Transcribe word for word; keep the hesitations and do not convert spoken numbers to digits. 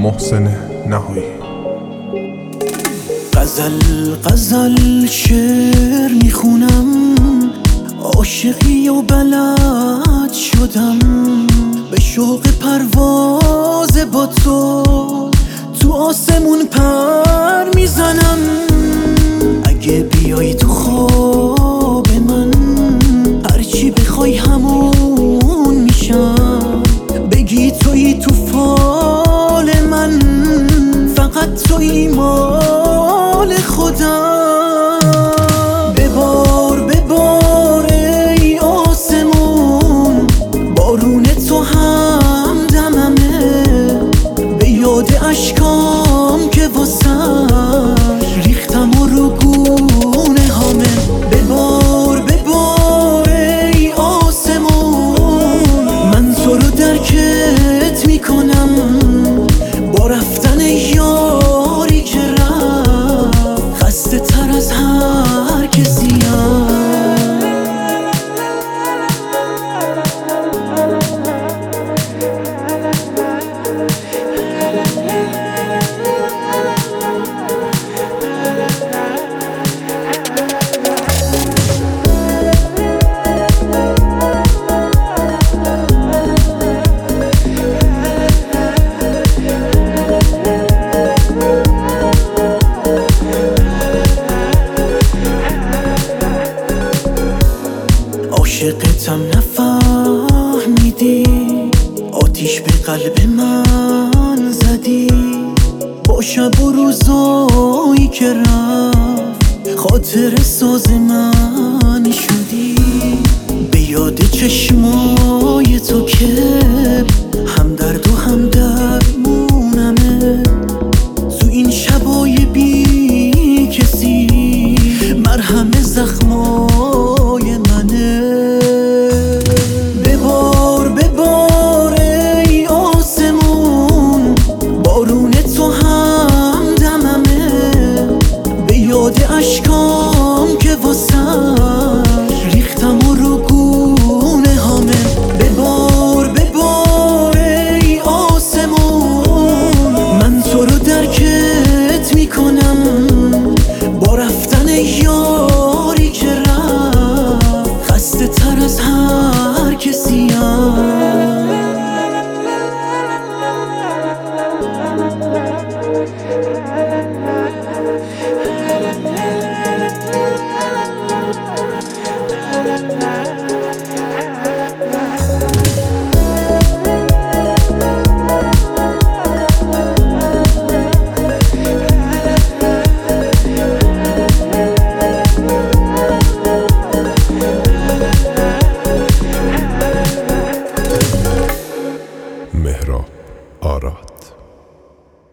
محسن نهایی. غزل غزل شعر میخونم، عاشقی و بلد شدم، به شوق پرواز با تو تو آسمون پر میزنم. اگه بیای تو خواب من، هرچی بخوای همون میشم. بگی تویی تو فال من، فقط تویی مال خودم. ببار ببار ای آسمون، بارون تو هم دممه، به یاد اشکام که واسش ریختم و رو گونه هامه. ببار ببار ای آسمون، من تو رو درکت میکنم، با رفتن یاری که رفت خسته تر از هر کسیم. عاشقتم نفهمیدی، آتیش به قلب من زدی. با شب و روزایی که رفت خاطر ساز من شدی. به یاد چشمای تو که